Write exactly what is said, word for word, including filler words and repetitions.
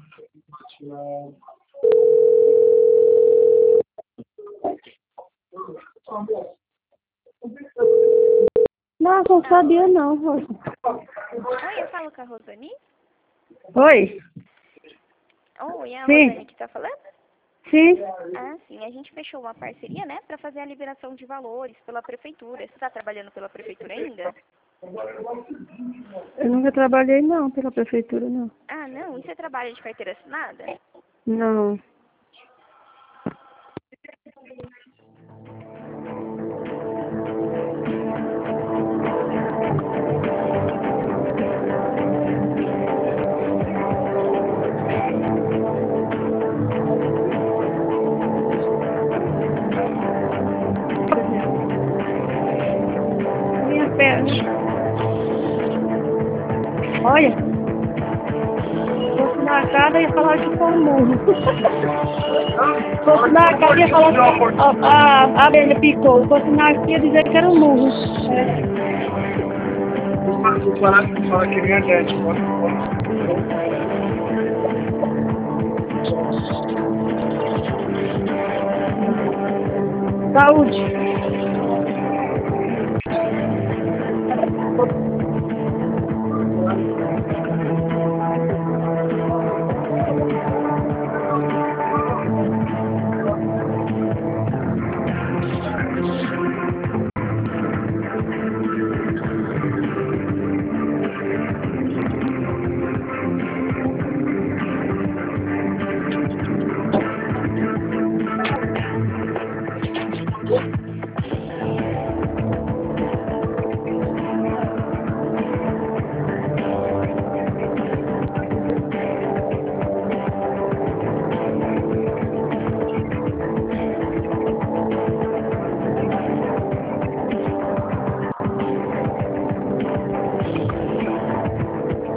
Não, não sabia não, Rosa. Oi, eu falo com a Rosane? Oi? Oi, é a Sim. Rosane que tá falando? Sim. Ah, sim. A gente fechou uma parceria, né, pra fazer a liberação de valores pela prefeitura. Você tá trabalhando pela prefeitura ainda? Eu nunca trabalhei não pela prefeitura, não. Ah, não? E você trabalha de carteira assinada? Não. Minha perna. Olha. Fosse na cara e ia falar que foi um murro. Fosse na cara e ia falar que a, a, a abelha picou. Fosse na cara ia dizer que era um murro. Vou falar que fala que minha net. Saúde.